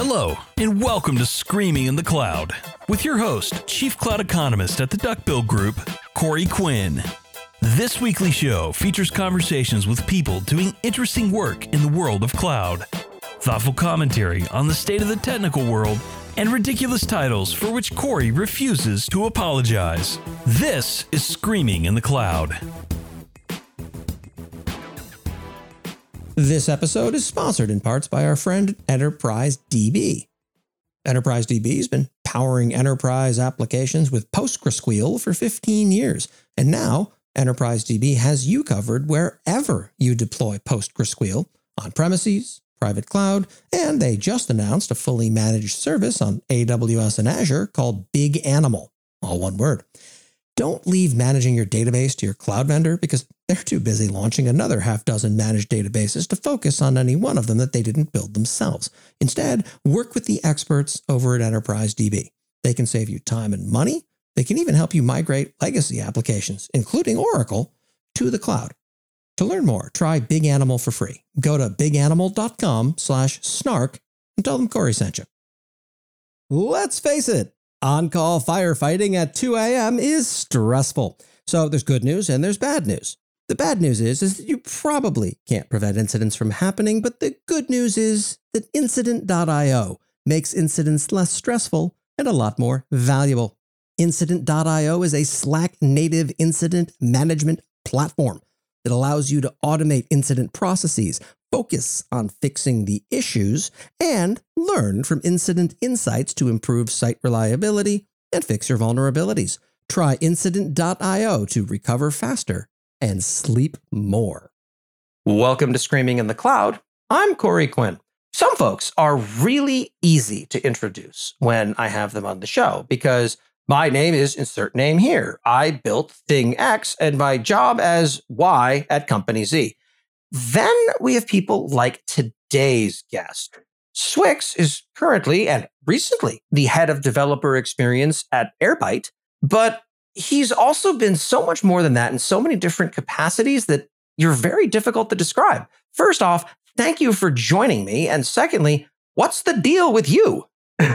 Hello, and welcome to Screaming in the Cloud with your host, Chief Cloud Economist at the Duckbill Group, Corey Quinn. This weekly show features conversations with people doing interesting work in the world of cloud, thoughtful commentary on the state of the technical world, and ridiculous titles for which Corey refuses to apologize. This is Screaming in the Cloud. This episode is sponsored in parts by our friend Enterprise DB. Enterprise DB has been powering enterprise applications with PostgreSQL for 15 years, and now Enterprise DB has you covered wherever you deploy PostgreSQL, on premises, private cloud, and they just announced a fully managed service on AWS and Azure called Big Animal, all one word. Don't leave managing your database to your cloud vendor because they're too busy launching another half dozen managed databases to focus on any one of them that they didn't build themselves. Instead, work with the experts over at Enterprise DB. They can save you time and money. They can even help you migrate legacy applications, including Oracle, to the cloud. To learn more, try Big Animal for free. Go to biganimal.com/snark and tell them Corey sent you. Let's face it. On-call firefighting at 2 a.m. is stressful. So there's good news and there's bad news. The bad news is that you probably can't prevent incidents from happening, but the good news is that Incident.io makes incidents less stressful and a lot more valuable. Incident.io is a Slack-native incident management platform that allows you to automate incident processes, focus on fixing the issues, and learn from incident insights to improve site reliability and fix your vulnerabilities. Try Incident.io to recover faster and sleep more. Welcome to Screaming in the Cloud. I'm Corey Quinn. Some folks are really easy to introduce when I have them on the show because my name is insert name here. I built thing X and my job as Y at company Z. Then we have people like today's guest. Swix is currently and recently the head of developer experience at Airbyte, but he's also been so much more than that in so many different capacities that you're very difficult to describe. First off, thank you for joining me. And secondly, what's the deal with you?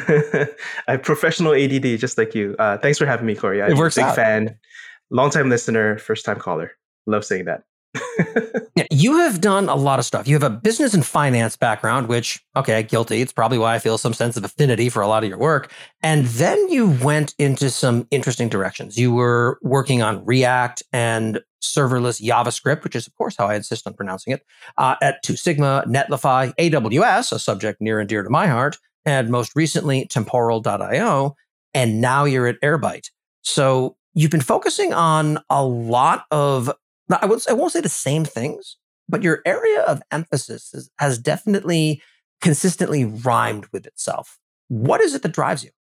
I'm professional ADD, just like you. Thanks for having me, Corey. I'm a big fan, long-time listener, first-time caller. Love saying that. Yeah, you have done a lot of stuff. You have a business and finance background, which, okay, guilty. It's probably why I feel some sense of affinity for a lot of your work. And then you went into some interesting directions. You were working on React and serverless JavaScript, which is, of course, how I insist on pronouncing it, at Two Sigma, Netlify, AWS, a subject near and dear to my heart, and most recently, Temporal.io. And now you're at Airbyte. So you've been focusing on a lot of I won't say the same things, but your area of emphasis has definitely consistently rhymed with itself. What is it that drives you?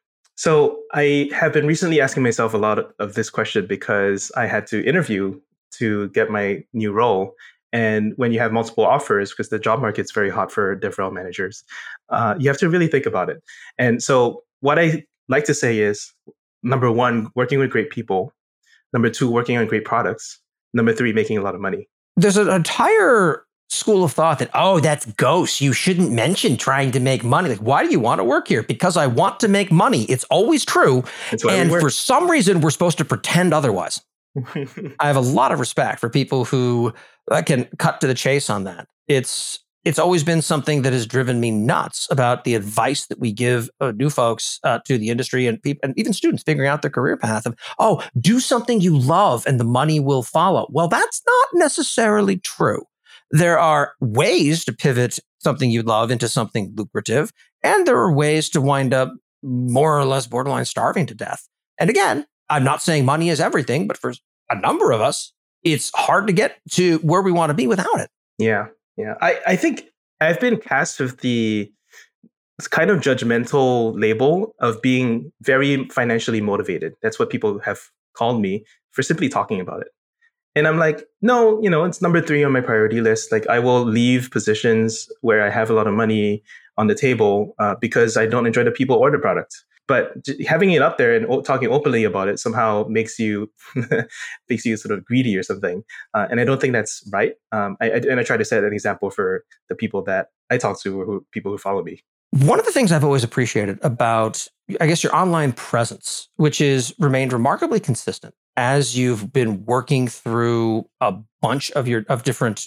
So I have been recently asking myself a lot of this question because I had to interview to get my new role. And when you have multiple offers, because the job market's very hot for DevRel managers, you have to really think about it. And so what I like to say is, number one, working with great people. Number two, working on great products. Number three, making a lot of money. There's an entire school of thought that, oh, that's ghost. You shouldn't mention trying to make money. Like, why do you want to work here? Because I want to make money. It's always true. And for some reason, we're supposed to pretend otherwise. I have a lot of respect for people who can cut to the chase on that. It's always been something that has driven me nuts about the advice that we give new folks to the industry and people, and even students figuring out their career path of, oh, do something you love and the money will follow. Well, that's not necessarily true. There are ways to pivot something you love into something lucrative, and there are ways to wind up more or less borderline starving to death. And again, I'm not saying money is everything, but for a number of us, it's hard to get to where we want to be without it. Yeah. Yeah, I think I've been cast with the kind of judgmental label of being very financially motivated. That's what people have called me for simply talking about it. And I'm like, no, it's number 3 on my priority list. Like, I will leave positions where I have a lot of money on the table because I don't enjoy the people or the product. But having it up there and talking openly about it somehow makes you makes you sort of greedy or something. And I don't think that's right. I try to set an example for the people that I talk to or people who follow me. One of the things I've always appreciated about, I guess, your online presence, which is remained remarkably consistent as you've been working through a bunch of different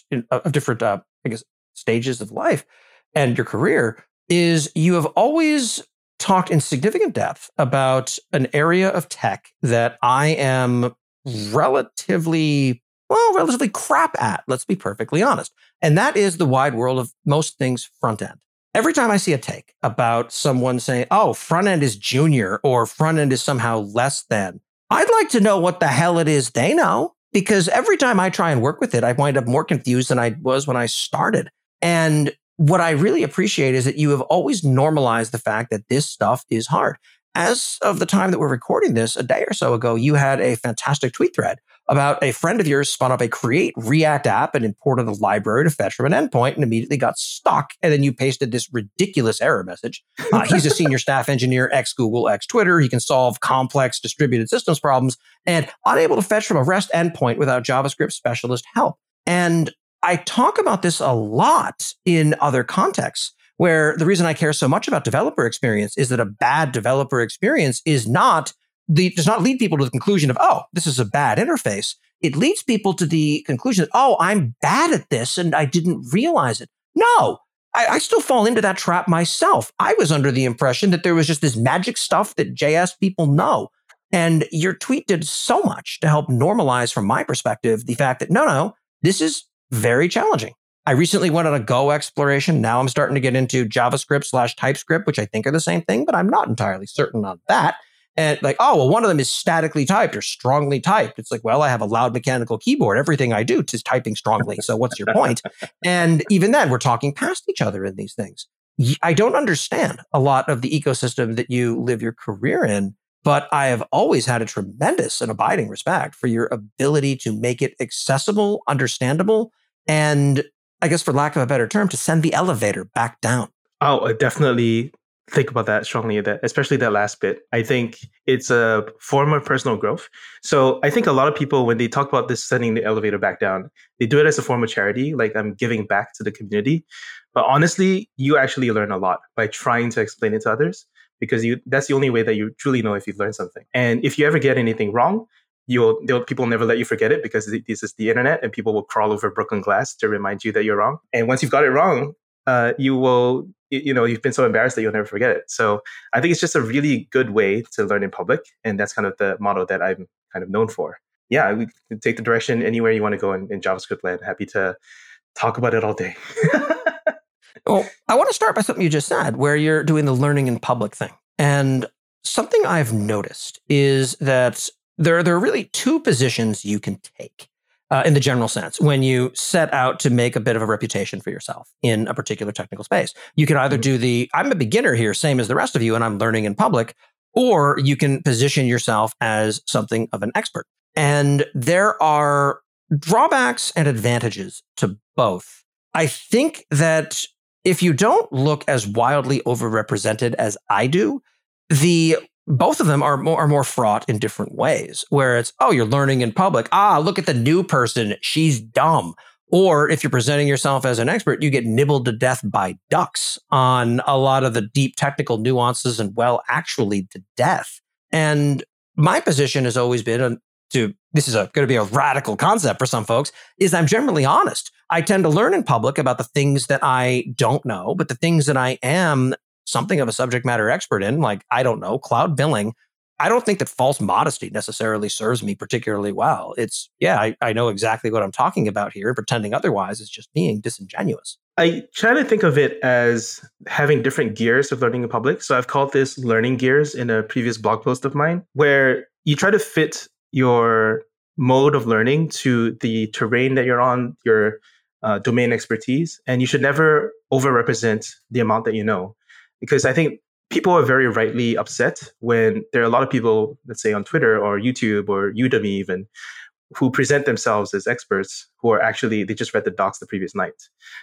I guess, stages of life and your career, is you have always talked in significant depth about an area of tech that I am relatively crap at. Let's be perfectly honest. And that is the wide world of most things front end. Every time I see a take about someone saying, oh, front end is junior or front end is somehow less than, I'd like to know what the hell it is they know, because every time I try and work with it, I wind up more confused than I was when I started. And what I really appreciate is that you have always normalized the fact that this stuff is hard. As of the time that we're recording this, a day or so ago, you had a fantastic tweet thread about a friend of yours spun up a Create React app and imported a library to fetch from an endpoint and immediately got stuck. And then you pasted this ridiculous error message. He's a senior staff engineer, ex-Google, ex-Twitter. He can solve complex distributed systems problems and unable to fetch from a REST endpoint without JavaScript specialist help. And I talk about this a lot in other contexts, where the reason I care so much about developer experience is that a bad developer experience does not lead people to the conclusion of, oh, this is a bad interface. It leads people to the conclusion that, oh, I'm bad at this and I didn't realize it. No, I still fall into that trap myself. I was under the impression that there was just this magic stuff that JS people know. And your tweet did so much to help normalize, from my perspective, the fact that, no, this is very challenging. I recently went on a Go exploration. Now I'm starting to get into JavaScript/TypeScript, which I think are the same thing, but I'm not entirely certain on that. And like, oh, well, one of them is statically typed or strongly typed. It's like, well, I have a loud mechanical keyboard. Everything I do is typing strongly. So what's your point? And even then, we're talking past each other in these things. I don't understand a lot of the ecosystem that you live your career in, but I have always had a tremendous and abiding respect for your ability to make it accessible, understandable, and, I guess for lack of a better term, to send the elevator back down. Oh, I definitely think about that strongly, especially that last bit. I think it's a form of personal growth. So I think a lot of people, when they talk about this sending the elevator back down, they do it as a form of charity, like I'm giving back to the community. But honestly, you actually learn a lot by trying to explain it to others, because that's the only way that you truly know if you've learned something. And if you ever get anything wrong, people never let you forget it, because this is the internet and people will crawl over broken glass to remind you that you're wrong. And once you've got it wrong, you've been so embarrassed that you'll never forget it. So I think it's just a really good way to learn in public. And that's kind of the motto that I'm kind of known for. Yeah, we can take the direction anywhere you want to go in JavaScript land. Happy to talk about it all day. Well, I want to start by something you just said, where you're doing the learning in public thing. And something I've noticed is that there are really two positions you can take in the general sense when you set out to make a bit of a reputation for yourself in a particular technical space. You can either do I'm a beginner here, same as the rest of you, and I'm learning in public, or you can position yourself as something of an expert. And there are drawbacks and advantages to both. I think that if you don't look as wildly overrepresented as I do, both of them are more fraught in different ways, where it's, oh, you're learning in public. Look at the new person. She's dumb. Or if you're presenting yourself as an expert, you get nibbled to death by ducks on a lot of the deep technical nuances and, well, actually to death. And my position has always been this is going to be a radical concept for some folks, is I'm generally honest. I tend to learn in public about the things that I don't know, but the things that I am something of a subject matter expert in, like, I don't know, cloud billing, I don't think that false modesty necessarily serves me particularly well. It's, I know exactly what I'm talking about here, and pretending otherwise is just being disingenuous. I try to think of it as having different gears of learning in public. So I've called this learning gears in a previous blog post of mine, where you try to fit your mode of learning to the terrain that you're on, your domain expertise, and you should never overrepresent the amount that you know. Because I think people are very rightly upset when there are a lot of people, let's say on Twitter or YouTube or Udemy even, who present themselves as experts who are actually, they just read the docs the previous night.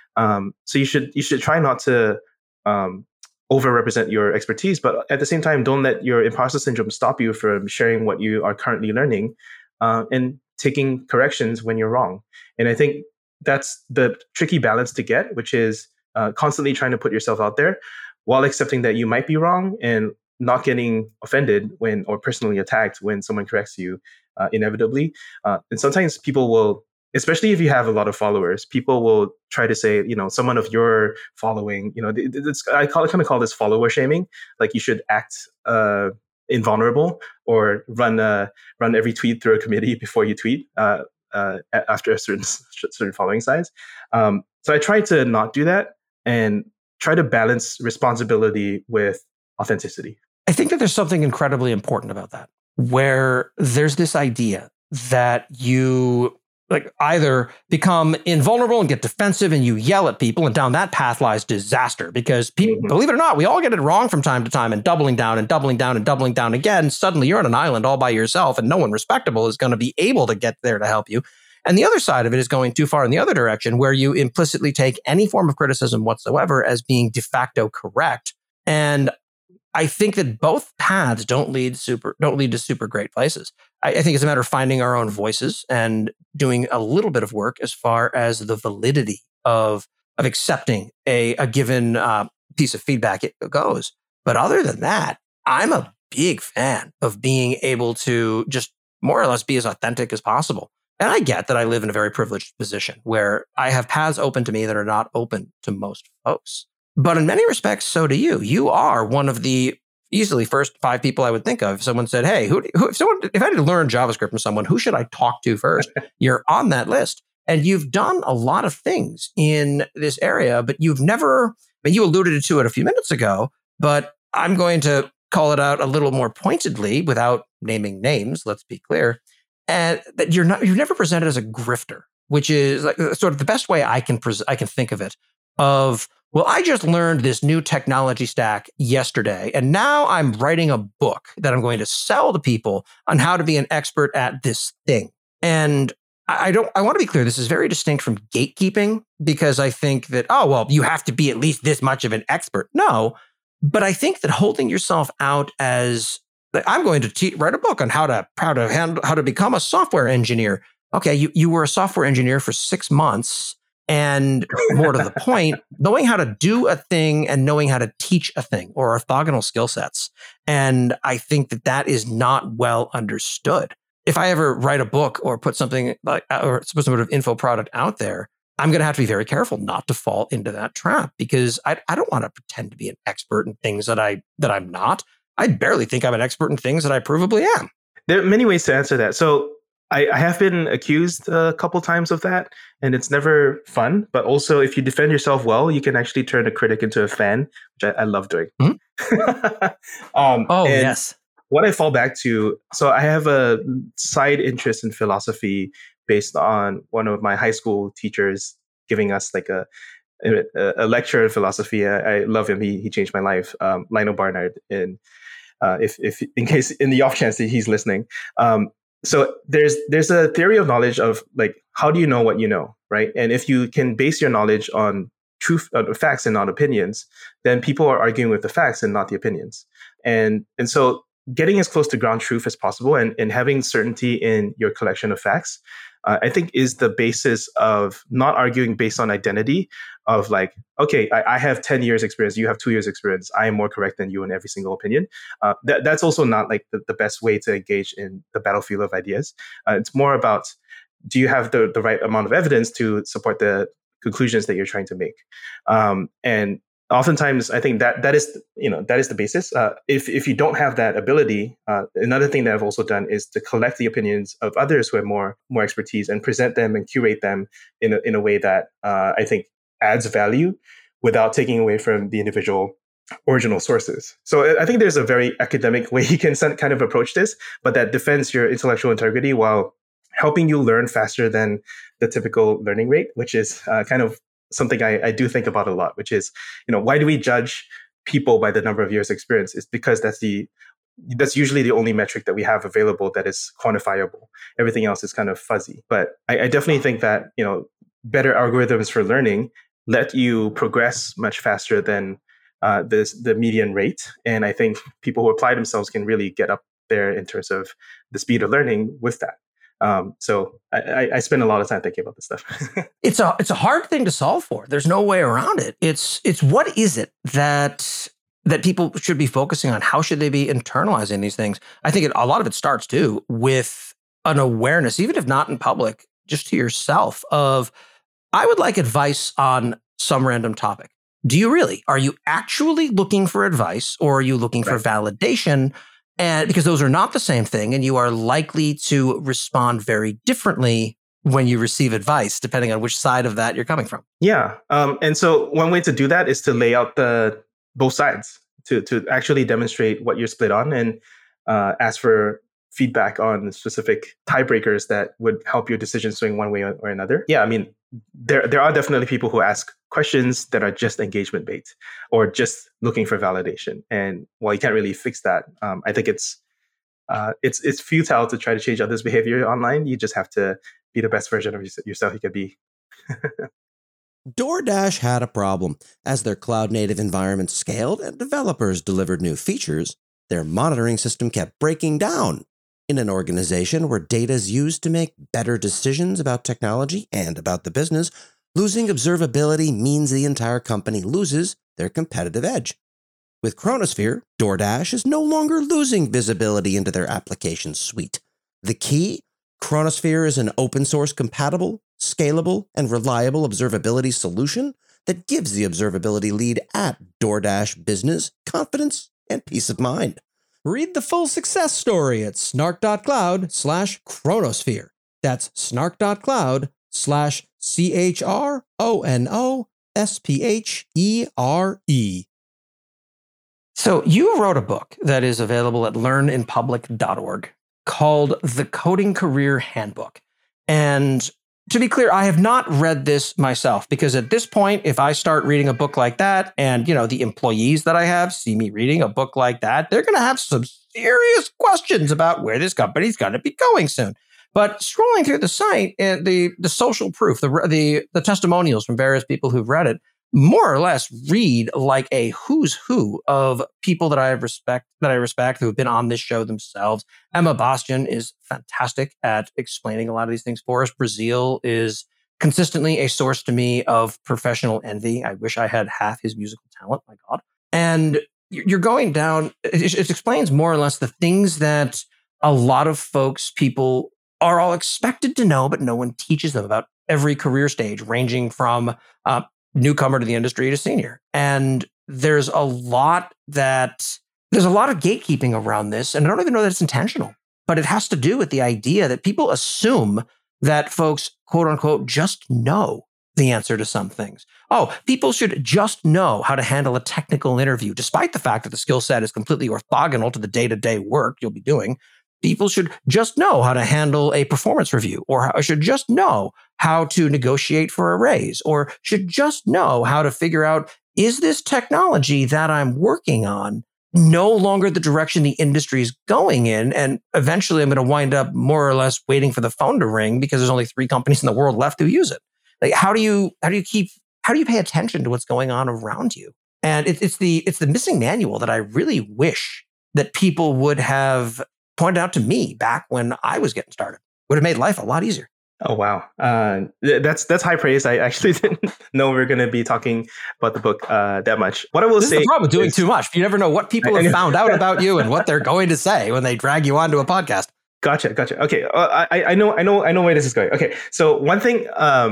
So you should try not to overrepresent your expertise, but at the same time, don't let your imposter syndrome stop you from sharing what you are currently learning and taking corrections when you're wrong. And I think that's the tricky balance to get, which is constantly trying to put yourself out there, while accepting that you might be wrong and not getting offended when or personally attacked when someone corrects you inevitably. And sometimes people will, especially if you have a lot of followers, people will try to say, someone of your following, I kind of call this follower shaming. Like you should act invulnerable or run every tweet through a committee before you tweet after a certain following size. So I try to not do that and try to balance responsibility with authenticity. I think that there's something incredibly important about that, where there's this idea that you either become invulnerable and get defensive and you yell at people, and down that path lies disaster, because people, believe it or not, we all get it wrong from time to time, and doubling down and doubling down and doubling down again. Suddenly you're on an island all by yourself and no one respectable is going to be able to get there to help you. And the other side of it is going too far in the other direction, where you implicitly take any form of criticism whatsoever as being de facto correct. And I think that both paths don't lead to super great places. I think it's a matter of finding our own voices and doing a little bit of work as far as the validity of accepting a given piece of feedback it goes. But other than that, I'm a big fan of being able to just more or less be as authentic as possible. And I get that I live in a very privileged position where I have paths open to me that are not open to most folks. But in many respects, so do you. You are one of the easily first 5 people I would think of. If someone said, hey, if I had to learn JavaScript from someone, who should I talk to first? You're on that list. And you've done a lot of things in this area, but you've never, you alluded to it a few minutes ago, but I'm going to call it out a little more pointedly without naming names, let's be clear, and that you've never presented as a grifter, which is like sort of the best way I can think of it. Well, I just learned this new technology stack yesterday, and now I'm writing a book that I'm going to sell to people on how to be an expert at this thing. And I want to be clear, this is very distinct from gatekeeping, because I think that, you have to be at least this much of an expert. No, but I think that holding yourself out as, I'm going to write a book on how to become a software engineer. Okay, you were a software engineer for 6 months. And more to the point, knowing how to do a thing and knowing how to teach a thing, or orthogonal skill sets. And I think that is not well understood. If I ever write a book or put something or some sort of info product out there, I'm going to have to be very careful not to fall into that trap, because I don't want to pretend to be an expert in things that I'm not. I barely think I'm an expert in things that I provably am. There are many ways to answer that. So I have been accused a couple times of that, and it's never fun. But also, if you defend yourself well, you can actually turn a critic into a fan, which I love doing. Yes. What I fall back to, so I have a side interest in philosophy based on one of my high school teachers giving us like a lecture in philosophy. I love him. He changed my life. Lionel Barnard. If in case in the off chance that he's listening. So there's a theory of knowledge of like, how do you know what you know, right? And if you can base your knowledge on truth, facts and not opinions, then people are arguing with the facts and not the opinions. And so getting as close to ground truth as possible and having certainty in your collection of facts, I think is the basis of not arguing based on identity of like, okay, I have 10 years experience, you have 2 years experience, I am more correct than you in every single opinion. That's also not like the best way to engage in the battlefield of ideas. It's more about, do you have the right amount of evidence to support the conclusions that you're trying to make? And oftentimes, I think that is the basis. If you don't have that ability, another thing that I've also done is to collect the opinions of others who have more expertise and present them and curate them in a way that I think adds value without taking away from the individual original sources. So I think there's a very academic way you can kind of approach this, but that defends your intellectual integrity while helping you learn faster than the typical learning rate, which is kind of something I do think about a lot, which is, why do we judge people by the number of years experience? It's because that's usually the only metric that we have available that is quantifiable. Everything else is kind of fuzzy. But I definitely think that, better algorithms for learning let you progress much faster than the median rate. And I think people who apply themselves can really get up there in terms of the speed of learning with that. So I spend a lot of time thinking about this stuff. It's a hard thing to solve for. There's no way around it. It's what is it that that people should be focusing on. How should they be internalizing these things? I think a lot of it starts too with an awareness, even if not in public, just to yourself of, I would like advice on some random topic. Do you really? Are you actually looking for advice, or are you looking for validation? And because those are not the same thing, and you are likely to respond very differently when you receive advice, depending on which side of that you're coming from. Yeah. And so one way to do that is to lay out both sides, to actually demonstrate what you're split on, and ask for feedback on specific tiebreakers that would help your decision swing one way or another. Yeah, I mean, there are definitely people who ask questions that are just engagement bait or just looking for validation. And while you can't really fix that, I think it's futile to try to change others' behavior online. You just have to be the best version of yourself you could be. DoorDash had a problem. As their cloud-native environment scaled and developers delivered new features, their monitoring system kept breaking down. In an organization where data is used to make better decisions about technology and about the business, losing observability means the entire company loses their competitive edge. With Chronosphere, DoorDash is no longer losing visibility into their application suite. The key? Chronosphere is an open-source compatible, scalable, and reliable observability solution that gives the observability lead at DoorDash business confidence and peace of mind. Read the full success story at snark.cloud/chronosphere. That's snark.cloud/CHRONOSPHERE. So you wrote a book that is available at learninpublic.org called The Coding Career Handbook. And to be clear, I have not read this myself, because at this point, if I start reading a book like that, and the employees that I have see me reading a book like that, they're going to have some serious questions about where this company's going to be going soon. But scrolling through the site, and the social proof, the testimonials from various people who've read it, more or less read like a who's who of people that I respect, who have been on this show themselves. Emma Bastian is fantastic at explaining a lot of these things for us. Brazil is consistently a source to me of professional envy. I wish I had half his musical talent, my God. And you're going down, it explains more or less the things that a lot of people are all expected to know, but no one teaches them about every career stage, ranging from newcomer to the industry to senior. And there's a lot of gatekeeping around this. And I don't even know that it's intentional, but it has to do with the idea that people assume that folks, quote unquote, just know the answer to some things. Oh, people should just know how to handle a technical interview, despite the fact that the skill set is completely orthogonal to the day-to-day work you'll be doing. People should just know how to handle a performance review, or should just know how to negotiate for a raise, or should just know how to figure out, is this technology that I'm working on no longer the direction the industry is going in? And eventually I'm going to wind up more or less waiting for the phone to ring because there's only 3 companies in the world left who use it. Like, how do you pay attention to what's going on around you? And it's the missing manual that I really wish that people would have pointed out to me back when I was getting started. Would have made life a lot easier. Oh, wow. That's high praise. I actually didn't know we were going to be talking about the book that much. What I will say is the problem with doing too much. You never know what people have found out about you and what they're going to say when they drag you onto a podcast. Gotcha. Okay. I know where this is going. Okay. So one thing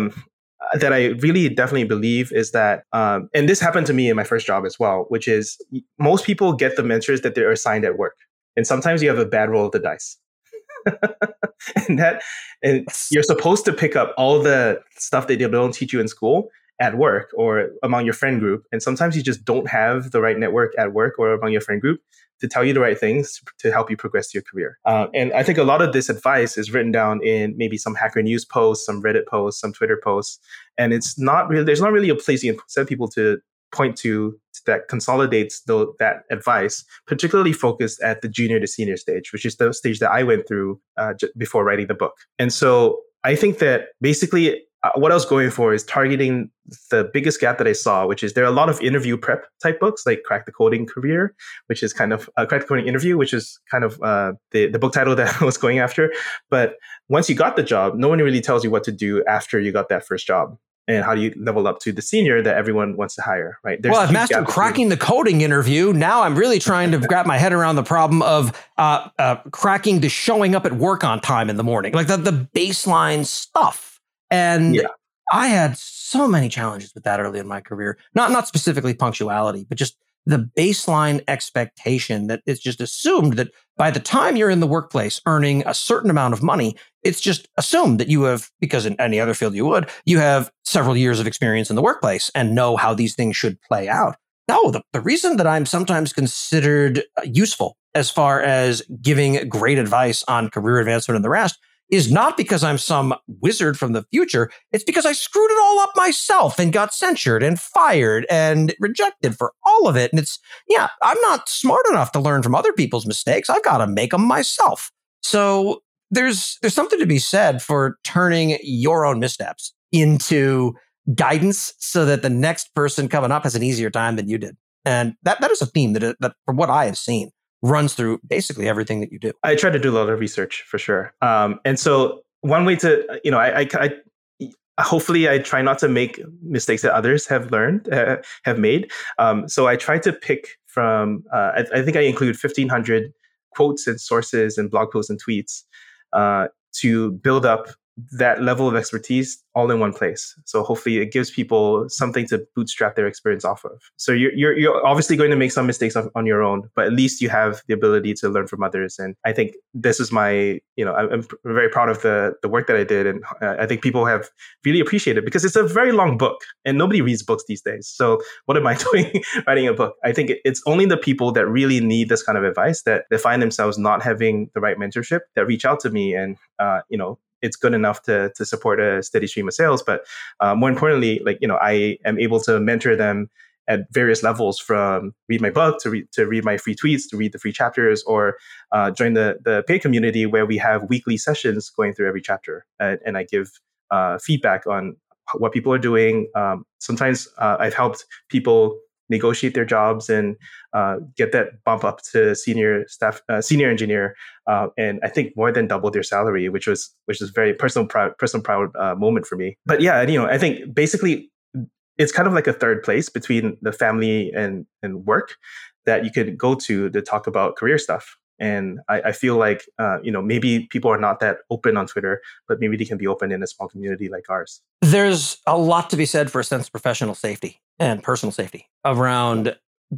that I really definitely believe is that, and this happened to me in my first job as well, which is most people get the mentors that they're assigned at work. And sometimes you have a bad roll of the dice. and you're supposed to pick up all the stuff that they don't teach you in school at work or among your friend group. And sometimes you just don't have the right network at work or among your friend group to tell you the right things to help you progress your career. And I think a lot of this advice is written down in maybe some Hacker News posts, some Reddit posts, some Twitter posts. And there's not really a place you can send people to point to that consolidates that advice, particularly focused at the junior to senior stage, which is the stage that I went through before writing the book. And so I think that basically what I was going for is targeting the biggest gap that I saw, which is there are a lot of interview prep type books like Crack the Coding Career, which is kind of Crack the Coding Interview, which is kind of the book title that I was going after. But once you got the job, no one really tells you what to do after you got that first job. and how do you level up to the senior that everyone wants to hire, right? Well, I've mastered cracking the coding interview. Now I'm really trying to wrap my head around the problem of cracking the showing up at work on time in the morning, like the baseline stuff. And I had so many challenges with that early in my career. Not specifically punctuality, but just the baseline expectation that it's just assumed that by the time you're in the workplace earning a certain amount of money, it's just assumed that you have, because in any other field you have several years of experience in the workplace and know how these things should play out. No, the reason that I'm sometimes considered useful as far as giving great advice on career advancement and the rest is not because I'm some wizard from the future. It's because I screwed it all up myself and got censured and fired and rejected for all of it. And I'm not smart enough to learn from other people's mistakes. I've got to make them myself. So there's something to be said for turning your own missteps into guidance so that the next person coming up has an easier time than you did. And that is a theme that from what I have seen, runs through basically everything that you do. I try to do a lot of research for sure. And so one way to, I hopefully I try not to make mistakes that others have made. So I try to pick from, I think I include 1,500 quotes and sources and blog posts and tweets to build up that level of expertise all in one place. So hopefully it gives people something to bootstrap their experience off of. So you're obviously going to make some mistakes on your own, but at least you have the ability to learn from others. And I think this is my, I'm very proud of the work that I did. And I think people have really appreciated it because it's a very long book and nobody reads books these days. So what am I doing writing a book? I think it's only the people that really need this kind of advice that they find themselves not having the right mentorship that reach out to me and, it's good enough to support a steady stream of sales. But more importantly, I am able to mentor them at various levels, from read my book to read my free tweets, to read the free chapters, or join the paid community where we have weekly sessions going through every chapter. And I give feedback on what people are doing. Sometimes I've helped people negotiate their jobs and get that bump up to senior engineer, and I think more than double their salary, which is very personal proud moment for me. But I think basically it's kind of like a third place between the family and work that you could go to talk about career stuff. And I feel like maybe people are not that open on Twitter, but maybe they can be open in a small community like ours. There's a lot to be said for a sense of professional safety and personal safety around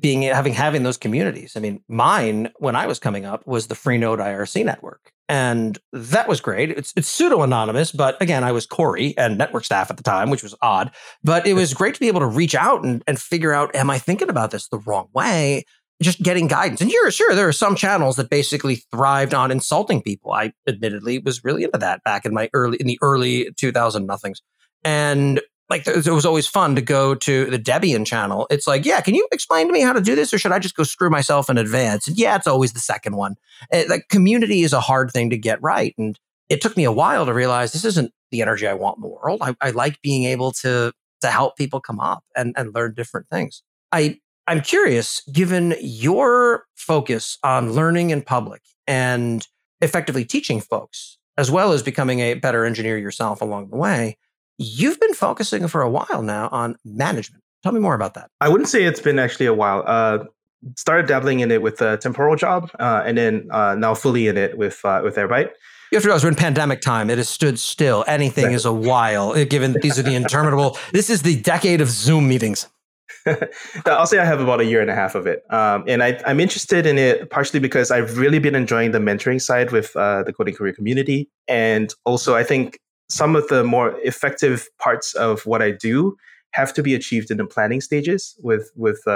having those communities. I mean, mine, when I was coming up, was the Freenode IRC network. And that was great. It's pseudo-anonymous, but again, I was Corey and network staff at the time, which was odd. But it was great to be able to reach out and figure out, am I thinking about this the wrong way? Just getting guidance. And sure, there are some channels that basically thrived on insulting people. I admittedly was really into that back in the early 2000 nothings. And it was always fun to go to the Debian channel. It's like, can you explain to me how to do this? Or should I just go screw myself in advance? And it's always the second one. Community is a hard thing to get right. And it took me a while to realize this isn't the energy I want in the world. I like being able to help people come up and learn different things. I'm curious, given your focus on learning in public and effectively teaching folks, as well as becoming a better engineer yourself along the way, you've been focusing for a while now on management. Tell me more about that. I wouldn't say it's been actually a while. Started dabbling in it with a temporal job, and then now fully in it with Airbyte. You have to realize we're in pandemic time. It has stood still. Anything is a while, given these are the interminable. This is the decade of Zoom meetings. I'll say I have about a year and a half of it. And I'm interested in it partially because I've really been enjoying the mentoring side with the coding career community. And also, I think some of the more effective parts of what I do have to be achieved in the planning stages with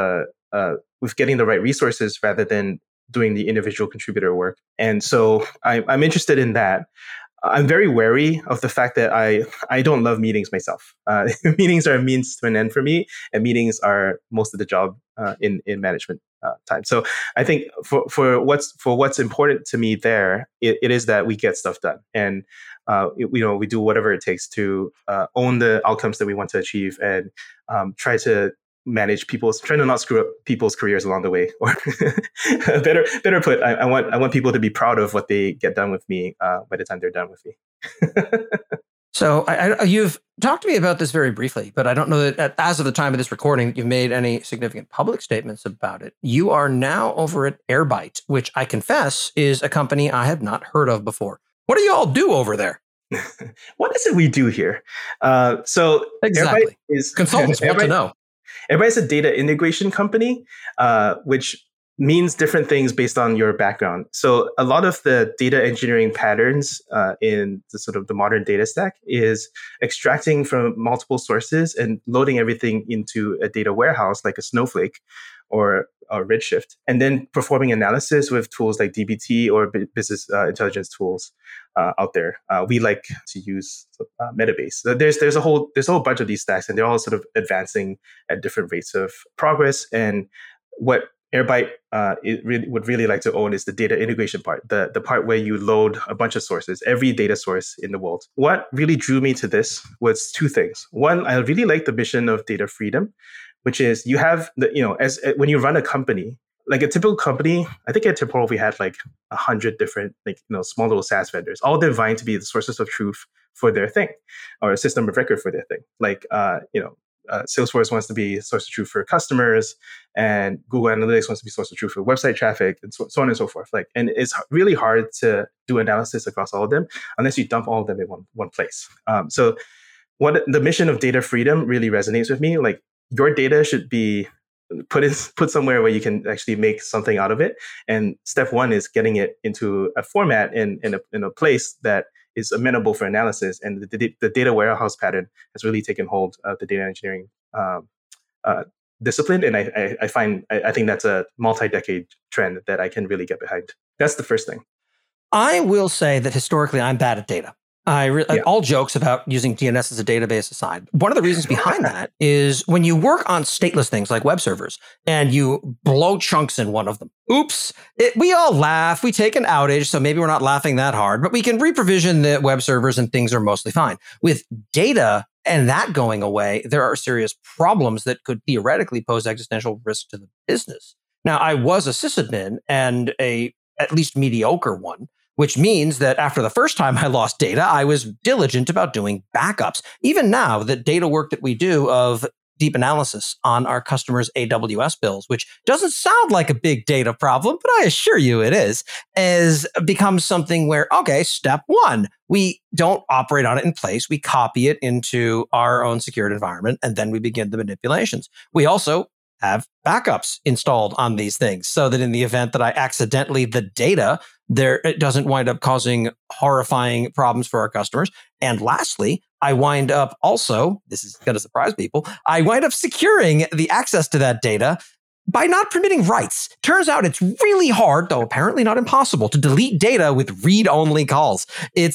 getting the right resources rather than doing the individual contributor work. And so I'm interested in that. I'm very wary of the fact that I don't love meetings myself. Meetings are a means to an end for me, and meetings are most of the job in management time. So I think for what's important to me there, it is that we get stuff done, and we do whatever it takes to own the outcomes that we want to achieve, and try to trying to not screw up people's careers along the way. Or better put, I want people to be proud of what they get done with me by the time they're done with me. So you've talked to me about this very briefly, but I don't know that as of the time of this recording, you've made any significant public statements about it. You are now over at Airbyte, which I confess is a company I have not heard of before. What do you all do over there? What is it we do here? So exactly. Airbyte is consultants want to know. Airbyte is a data integration company, which means different things based on your background. So a lot of the data engineering patterns in the sort of the modern data stack is extracting from multiple sources and loading everything into a data warehouse like a Snowflake or Redshift, and then performing analysis with tools like dbt or business intelligence tools out there. We like to use Metabase. So there's a whole bunch of these stacks, and they're all sort of advancing at different rates of progress. And what Airbyte would really like to own is the data integration part, the part where you load a bunch of sources, every data source in the world. What really drew me to this was two things. One, I really like the mission of data freedom, which is you have when you run a company, like a typical company, I think at Temporal we had like 100 different small little SaaS vendors, all they're vying to be the sources of truth for their thing, or a system of record for their thing. Like Salesforce wants to be source of truth for customers, and Google Analytics wants to be source of truth for website traffic, and so on and so forth. And it's really hard to do analysis across all of them unless you dump all of them in one place. So what the mission of data freedom really resonates with me. Like, your data should be put somewhere where you can actually make something out of it. And step one is getting it into a format in a place that is amenable for analysis. And the data warehouse pattern has really taken hold of the data engineering discipline. And I think that's a multi-decade trend that I can really get behind. That's the first thing. I will say that historically I'm bad at data. All jokes about using DNS as a database aside, one of the reasons behind that is when you work on stateless things like web servers and you blow chunks in one of them. Oops. We all laugh. We take an outage, so maybe we're not laughing that hard, but we can reprovision the web servers and things are mostly fine. With data and that going away, there are serious problems that could theoretically pose existential risk to the business. Now, I was a sysadmin and at least mediocre one, which means that after the first time I lost data, I was diligent about doing backups. Even now, the data work that we do of deep analysis on our customers' AWS bills, which doesn't sound like a big data problem, but I assure you it is, has become something where, okay, step one, we don't operate on it in place. We copy it into our own secured environment, and then we begin the manipulations. We also have backups installed on these things so that in the event that I accidentally the data there, it doesn't wind up causing horrifying problems for our customers. And lastly, I wind up also, this is going to surprise people, I wind up securing the access to that data by not permitting writes. Turns out it's really hard, though apparently not impossible, to delete data with read-only calls.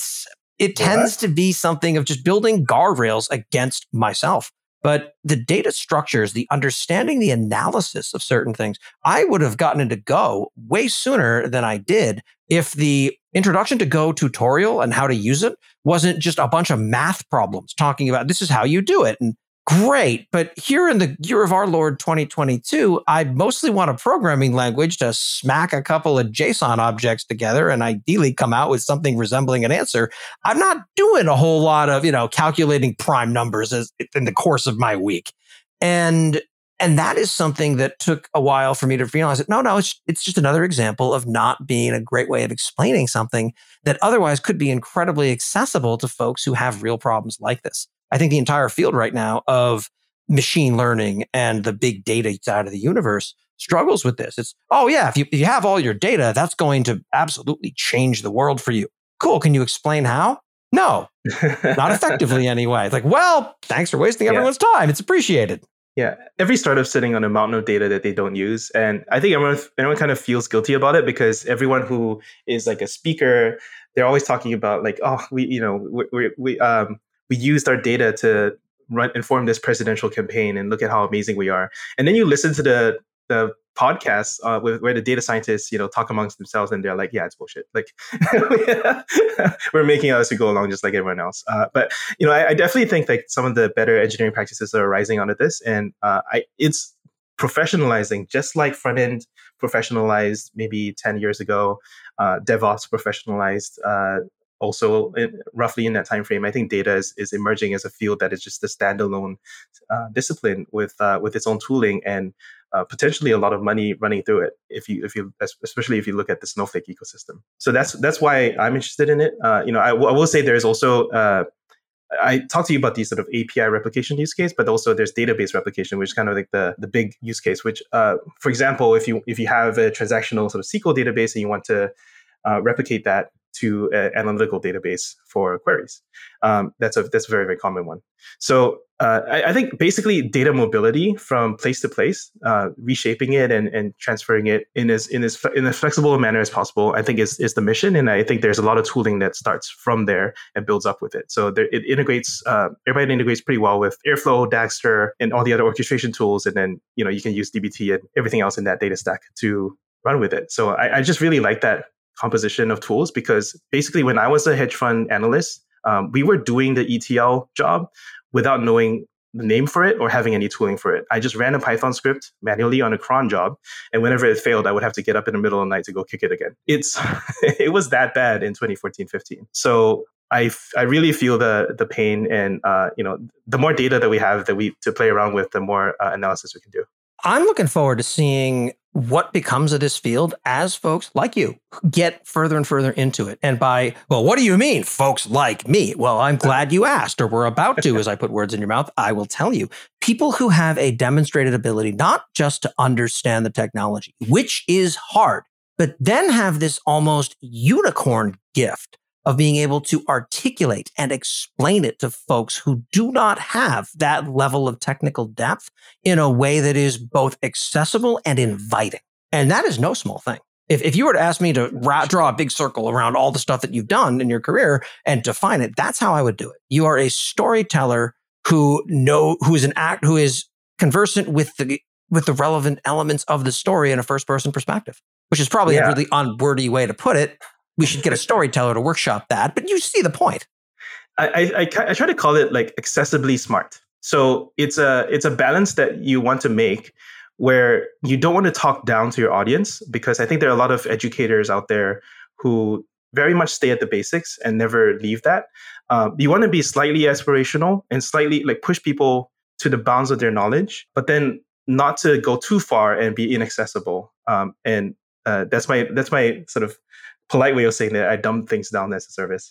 It tends to be something of just building guardrails against myself. But the data structures, the understanding, the analysis of certain things, I would have gotten into Go way sooner than I did if the introduction to Go tutorial and how to use it wasn't just a bunch of math problems talking about this is how you do it. And great. But here in the year of our Lord 2022, I mostly want a programming language to smack a couple of JSON objects together and ideally come out with something resembling an answer. I'm not doing a whole lot of, calculating prime numbers in the course of my week. And that is something that took a while for me to realize that, no, it's just another example of not being a great way of explaining something that otherwise could be incredibly accessible to folks who have real problems like this. I think the entire field right now of machine learning and the big data side of the universe struggles with this. It's, if you have all your data, that's going to absolutely change the world for you. Cool. Can you explain how? No, not effectively anyway. It's like, well, thanks for wasting everyone's time. It's appreciated. Yeah, every startup's sitting on a mountain of data that they don't use. And I think everyone kind of feels guilty about it because everyone who is like a speaker, they're always talking about like, oh, we used our data to inform this presidential campaign and look at how amazing we are. And then you listen to the podcasts where the data scientists, talk amongst themselves and they're like, yeah, it's bullshit. Like we're making it as we go along, just like everyone else. But I definitely think like some of the better engineering practices are arising out of this. And it's professionalizing, just like front end professionalized maybe 10 years ago, DevOps professionalized also roughly in that time frame, I think data is emerging as a field that is just a standalone discipline with its own tooling and potentially a lot of money running through it. Especially if you look at the Snowflake ecosystem. So that's why I'm interested in it. I will say there is also I talked to you about these sort of API replication use case, but also there's database replication, which is kind of like the big use case. Which, for example, if you have a transactional sort of SQL database and you want to replicate that to an analytical database for queries, that's a very, very common one. So I think basically data mobility from place to place, reshaping it and transferring it in as flexible a manner as possible, I think is the mission. And I think there's a lot of tooling that starts from there and builds up with it. So it integrates, everybody integrates pretty well with Airflow, Dagster, and all the other orchestration tools. And then, you can use dbt and everything else in that data stack to run with it. So I just really like that composition of tools, because basically when I was a hedge fund analyst, we were doing the ETL job without knowing the name for it or having any tooling for it. I just ran a Python script manually on a cron job, and whenever it failed, I would have to get up in the middle of the night to go kick it again. It was that bad in 2014-15. So I really feel the pain, and the more data that we have to play around with, the more analysis we can do. I'm looking forward to seeing what becomes of this field as folks like you get further and further into it. And what do you mean, folks like me? Well, I'm glad you asked, or we're about to, as I put words in your mouth. I will tell you, people who have a demonstrated ability not just to understand the technology, which is hard, but then have this almost unicorn gift of being able to articulate and explain it to folks who do not have that level of technical depth in a way that is both accessible and inviting. And that is no small thing. If you were to ask me to draw a big circle around all the stuff that you've done in your career and define it, that's how I would do it. You are a storyteller who is conversant with the relevant elements of the story in a first-person perspective, which is probably a really unwordy way to put it. We should get a storyteller to workshop that, but you see the point. I try to call it like accessibly smart. So it's a balance that you want to make where you don't want to talk down to your audience, because I think there are a lot of educators out there who very much stay at the basics and never leave that. You want to be slightly aspirational and slightly like push people to the bounds of their knowledge, but then not to go too far and be inaccessible. That's my sort of polite way of saying that I dumb things down as a service.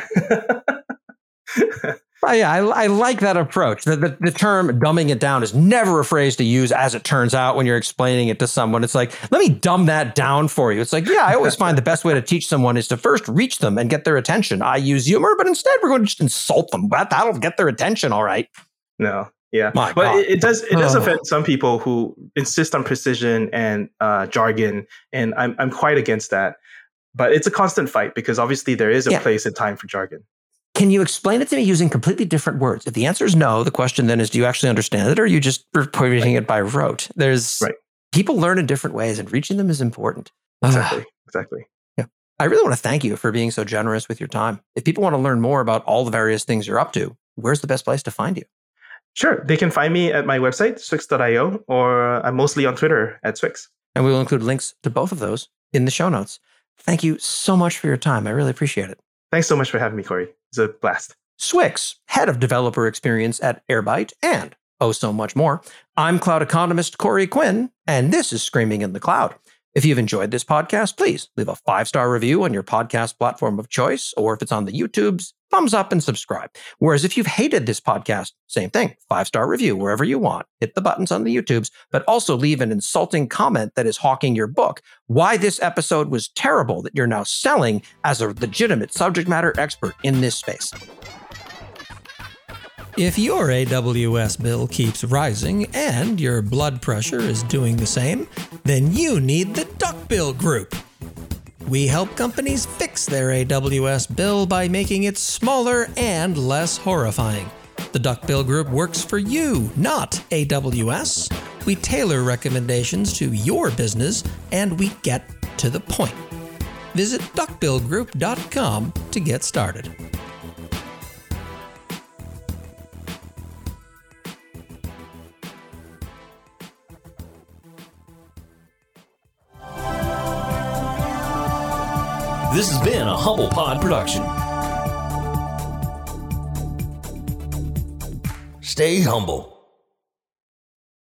Yeah, I like that approach. The term dumbing it down is never a phrase to use, as it turns out, when you're explaining it to someone. It's like, let me dumb that down for you. It's like, yeah, I always find the best way to teach someone is to first reach them and get their attention. I use humor, but instead we're going to just insult them. That'll get their attention, all right. No. Yeah, but it does offend some people who insist on precision and jargon, and I'm quite against that. But it's a constant fight, because obviously there is a place and time for jargon. Can you explain it to me using completely different words? If the answer is no, the question then is, do you actually understand it, or are you just repeating it by rote? People learn in different ways, and reaching them is important. Exactly. Yeah. I really want to thank you for being so generous with your time. If people want to learn more about all the various things you're up to, where's the best place to find you? Sure. They can find me at my website, Swix.io, or I'm mostly on Twitter at Swix. And we will include links to both of those in the show notes. Thank you so much for your time. I really appreciate it. Thanks so much for having me, Corey. It's a blast. Swix, head of developer experience at Airbyte, and so much more. I'm cloud economist Corey Quinn, and this is Screaming in the Cloud. If you've enjoyed this podcast, please leave a 5-star review on your podcast platform of choice, or if it's on the YouTubes, thumbs up and subscribe. Whereas if you've hated this podcast, same thing, 5-star review wherever you want. Hit the buttons on the YouTubes, but also leave an insulting comment that is hawking your book. Why this episode was terrible that you're now selling as a legitimate subject matter expert in this space. If your AWS bill keeps rising and your blood pressure is doing the same, then you need the Duckbill Group. We help companies fix their AWS bill by making it smaller and less horrifying. The Duckbill Group works for you, not AWS. We tailor recommendations to your business, and we get to the point. Visit duckbillgroup.com to get started. This has been a Humble Pod production. stay humble.